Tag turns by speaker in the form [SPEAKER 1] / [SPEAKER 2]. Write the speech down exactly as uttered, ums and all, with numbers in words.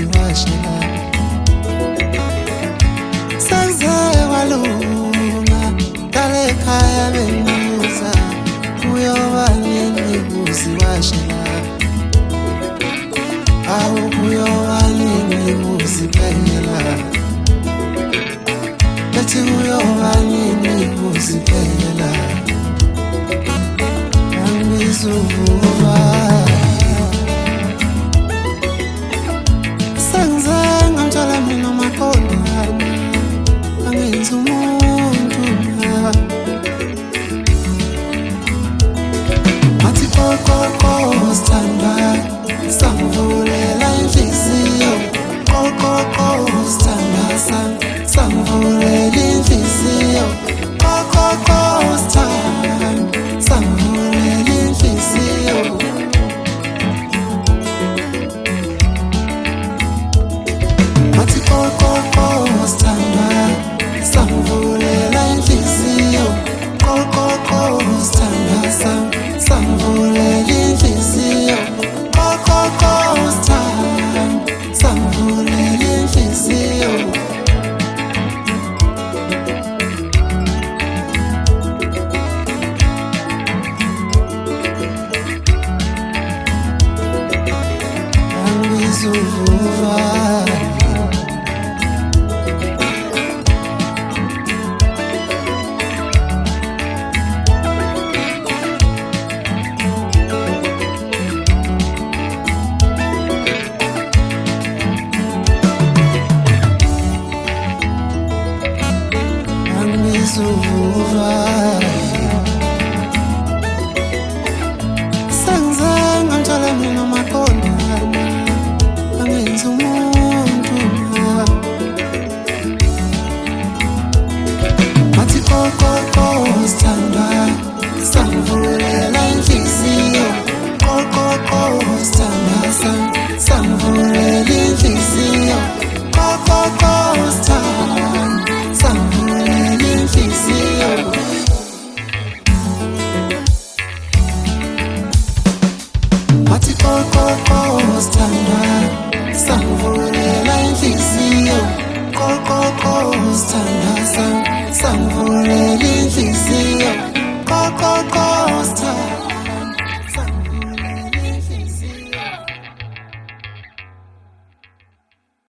[SPEAKER 1] washela sanze walunga dale khaya bengibuza uyobani ngibuzi washela awu uyobani ngibuzi phela Let's uyobani ngibuzi phela Angizuvuva Sangizange ngithola mina makhona Angenza umuntu Athi kokoko sithanda Sangivulela inhliziyo Kokoko sithanda Sangivulela inhliziyo Kokoko sithanda Sangivulela inhliziyo Athi kokoko sithanda Sangivulela inhliziyo Kokoko sithanda Sangivulela inhliziyo Kokoko sithanda Sangivulela inhliziyo Angizuvuva Angizuvuva